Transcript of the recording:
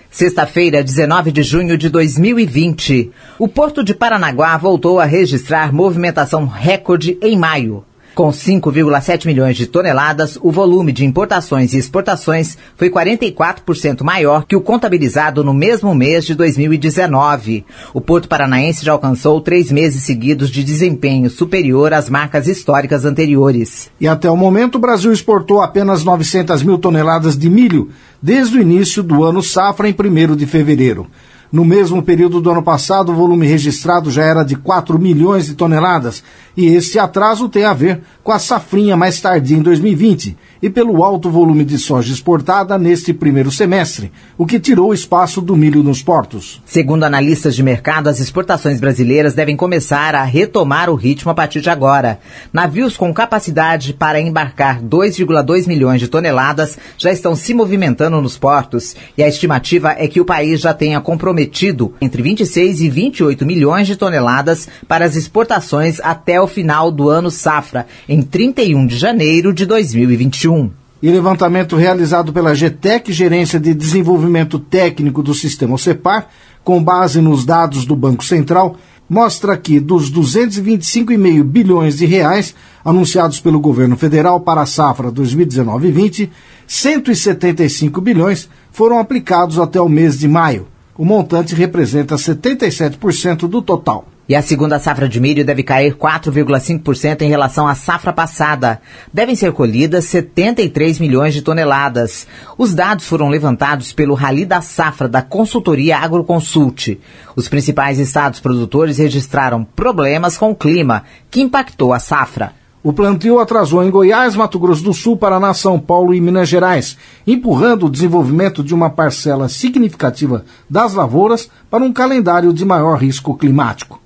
Sexta-feira, 19 de junho de 2020. O Porto de Paranaguá voltou a registrar movimentação recorde em maio. Com 5,7 milhões de toneladas, o volume de importações e exportações foi 44% maior que o contabilizado no mesmo mês de 2019. O Porto Paranaense já alcançou 3 meses seguidos de desempenho superior às marcas históricas anteriores. E até o momento, o Brasil exportou apenas 900 mil toneladas de milho desde o início do ano safra em 1º de fevereiro. No mesmo período do ano passado, o volume registrado já era de 4 milhões de toneladas, e esse atraso tem a ver com a safrinha mais tardia em 2020 e pelo alto volume de soja exportada neste primeiro semestre, o que tirou o espaço do milho nos portos. Segundo analistas de mercado, as exportações brasileiras devem começar a retomar o ritmo a partir de agora. Navios com capacidade para embarcar 2,2 milhões de toneladas já estão se movimentando nos portos, e a estimativa é que o país já tenha comprometido entre 26 e 28 milhões de toneladas para as exportações até o final do ano safra, em 31 de janeiro de 2021. E levantamento realizado pela GTEC, Gerência de Desenvolvimento Técnico do Sistema OCEPAR, com base nos dados do Banco Central, mostra que dos 225,5 bilhões de reais anunciados pelo governo federal para a safra 2019-20, 175 bilhões foram aplicados até o mês de maio. O montante representa 77% do total. E a segunda safra de milho deve cair 4,5% em relação à safra passada. Devem ser colhidas 73 milhões de toneladas. Os dados foram levantados pelo Rally da Safra da consultoria Agroconsult. Os principais estados produtores registraram problemas com o clima, que impactou a safra. O plantio atrasou em Goiás, Mato Grosso do Sul, Paraná, São Paulo e Minas Gerais, empurrando o desenvolvimento de uma parcela significativa das lavouras para um calendário de maior risco climático.